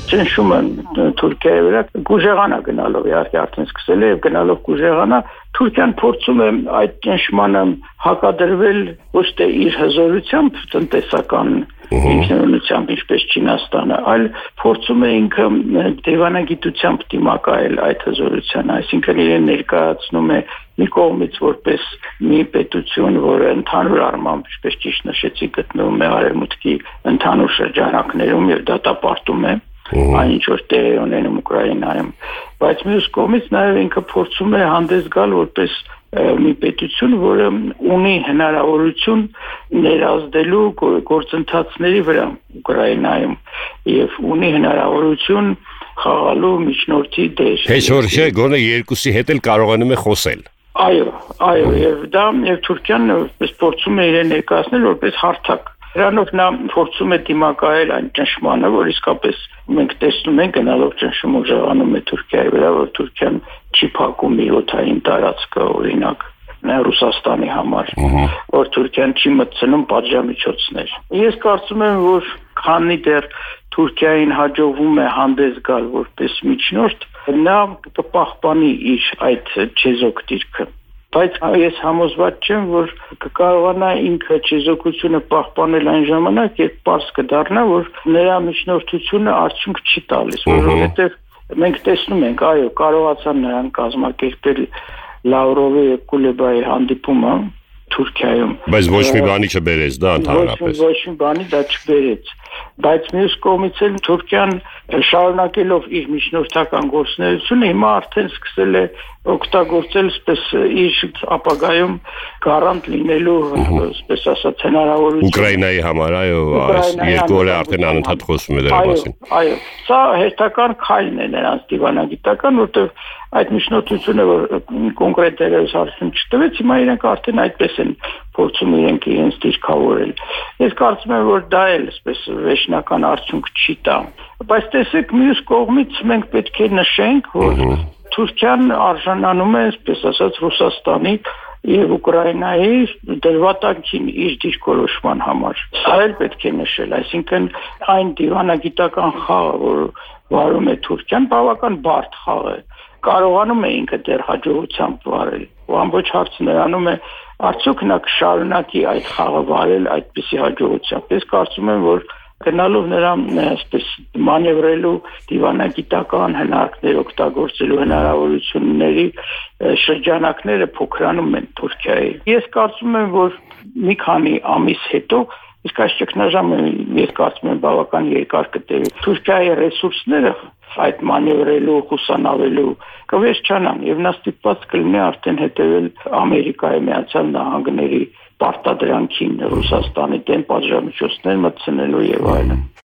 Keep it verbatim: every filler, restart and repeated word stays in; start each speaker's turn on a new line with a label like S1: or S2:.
S1: ճնշումը Թուրքիայի վրա գուժեղանա գնալով, իհարկե արդեն սկսել է եւ գնալով գուժեղանա, Թուրքիան փորձում է այդ ճնշմանը հակադրվել ոչ թե իր հզորությամբ տնտեսական ինքնուրույնությամբ, ինչպես Չինաստանը, այլ փորձում է ինքը դիվանագիտությամբ դիմակայել այդ հզորությանը, այսինքն իրեն ներկայացնում է մի կողմից որպես մի պետություն, որը ընդհանուր առմամբ, ինչպես ճիշտ նշեցի, գտնվում է արևմուտքի ընդհանուր շրջանակներում եւ դատապարտում է այն ինչ որ տեղի ունենում Ուկրաինայում, բայց մյուս կողմից նաեւ ինքը փորձում է հանդես գալ որպես մի պետություն, որը ունի հնարավորություն ներազդելու գործընթացների վրա Ուկրաինայում եւ ունի հնարավորություն խաղալու միջնորդի դեր։
S2: Հեչ որ չէ, գոնե երկուսի հետ էլ կարողանում է խոսել։
S1: Այո, այո, եւ դա եւ Թուրքիան փորձում է իրեն ներկայացնել որպես հարթակ։ Դրանով նա փորձում է դիմակայել այն ճնշմանը, որ իսկապես մենք տեսնում ենք գնալով ճնշումը ուժեղանում է Թուրքիայի վրա, որ Թուրքիան չի փակում իր օդային տարածքը, օրինակ Ռուսաստանի համար, որ Թուրքիան չի մտցնում պատժամիջոցներ։ Ես կարծում եմ, որ քանի դեռ Թուրքիային հաջողվում է հանդես գալ որպես միջնորդ, նա կպահպանի իր այդ չեզոք դիրքը։ Բայց ես համոզված չեմ, որ կկարողանա ինքը չեզոքությունը պահպանել այն ժամանակ, երբ պարզ կդառնա, որ նրա միջնորդությունը արդյունք չի տալիս, որովհետև մենք տեսնում ենք, այո, կարողացան նրան կազմակերպել Լավրովի եւ Կուլեբայի հանդիպումը Թուրքիայում։
S2: Բայց ոչ մի բանի չբերեց, դա ընդհանրապես։
S1: Ոչ մի բանի դա չբերեց։ Բայց մյուս կողմից էլ Թուրքիան շարունակելով իր միջնորդական գործունեությունը հիմա արդեն սկսել է օգտագործել այսպես իր ապագայում գարանտ լինելու, այսպես ասած, հնարավորություն
S2: Ուկրաինայի համար, այո, այս երկու օրը արդեն անընդհատ խոսում է դրա մասին։
S1: Այո, սա հերթական քայլն է նրանց դիվանագիտական, որտեղ այդ միջնորդությունը, որ կոնկրետ դերերս արդեն չտվեց, հիմա իրենք արդեն այդպես են փորձում իրենք իրենց դիրքավորել։ Ես կարծում եմ, որ դա էլ այսպես վերջնական արդյունք չի տա։ Բայց տեսեք, մյուս կողմից մենք պետք է նշենք, որ Թուրքիան արժանանում է, այսպես ասած, Ռուսաստանի եւ Ուկրաինայի դրվատանքին իր դիրքորոշման համար։ Սա էլ պետք է նշել, այսինքն այն դիվանագիտական խաղը, որ վարում է Թուրքիան, բավական բարդ խաղ է։ Կարողանում է ինքը դեռ հաջողությամբ վարել։ Ու ամբողջ հարցը նրանում է, արդյոք նա կշարունակի այդ խաղը վարել այդպիսի հաջողությամբ։ Ես կարծում եմ, որ գնալով նրան այսպես մանևրելու դիվանագիտական հնարքներ օգտագործելու հնարավորությունների շրջանակները փոքրանում են Թուրքիայի։ Ես կարծում եմ, որ մի քանի ամիս հետո իսկ այս ճգնաժամը ես կարծում եմ բավական երկար կտևի։ Թուրքիայի ռեսուրսները այդ մանևրելու, խուսանավելու կվերջանան եւ նա ստիպված կլինի արդեն հետեւել Ամերիկայի Միացյալ Նահանգների պարտադրանքին Ռուսաստանի դեմ պատժամիջոցներ մտցնելու եւ այլն։